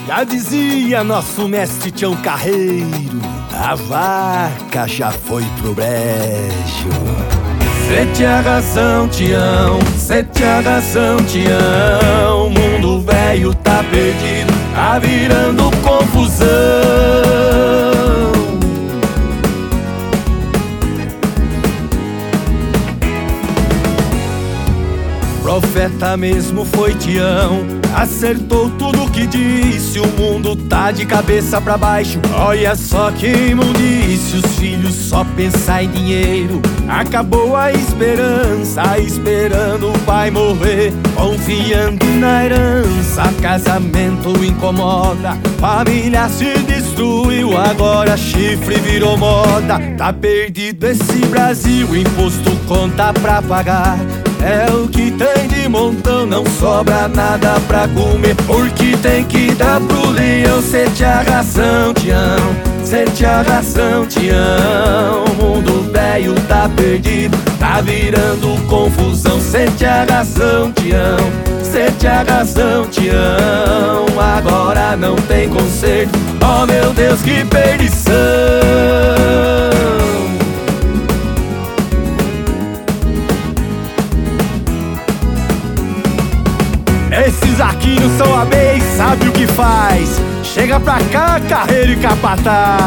Já dizia nosso mestre Tião Carreiro, a vaca já foi pro brejo. Cê tinha razão, Tião, cê tinha razão, Tião. O mundo velho tá perdido, tá virando confusão. Profeta mesmo foi Tião, acertou tudo que disse. O mundo tá de cabeça pra baixo, olha só que imundice. Os filhos só pensam em dinheiro, acabou a esperança, esperando o pai morrer, confiando na herança. Casamento incomoda, família se destruiu, agora chifre virou moda. Tá perdido esse Brasil, imposto, conta pra pagar, é o que tem de montão, não sobra nada pra comer, porque tem que dar pro leão. Cê tinha razão, Tião, cê tinha razão, Tião. O mundo velho tá perdido, tá virando confusão. Cê tinha razão, Tião, cê tinha razão, Tião. Agora não tem conserto, oh meu Deus, que perdição. Esses aqui não são amigos, sabe o que faz? Chega pra cá, Carreiro e Capataz.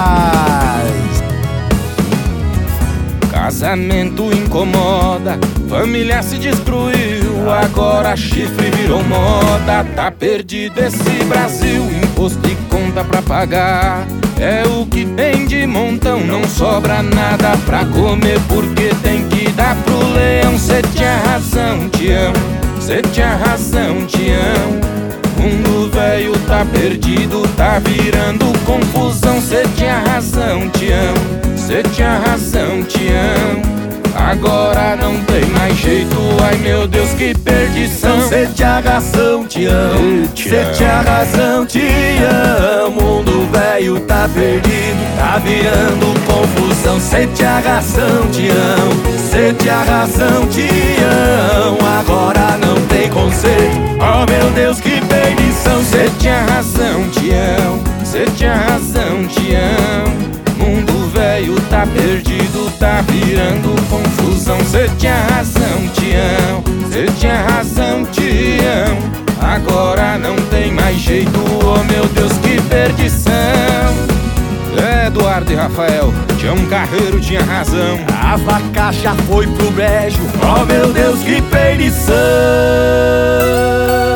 Casamento incomoda, família se destruiu, agora chifre virou moda. Tá perdido esse Brasil, imposto e conta pra pagar, é o que tem de montão, não sobra nada pra comer, porque tem que dar pro leão. Cê tinha razão, Tião, cê tinha razão, Tião. Mundo velho tá perdido, tá virando confusão. Cê tinha razão, Tião, cê tinha razão, Tião. Agora não tem mais jeito, ai meu Deus, que perdição. Cê tinha razão, Tião, cê tinha razão, Tião. Mundo velho tá perdido, tá virando confusão. Cê tinha razão, Tião, cê tinha razão, Tião. Agora não tem conserto, oh meu Deus, que perdição. Cê tinha razão, Tião, cê tinha razão, Tião. Mundo velho tá perdido, tá virando confusão. Cê tinha razão, Tião, cê tinha razão, Tião. Agora não tem mais jeito, oh meu Deus, que perdição. Eduardo e Rafael, Tião Carreiro tinha razão, a vaca já foi pro brejo, oh meu Deus, que perdição.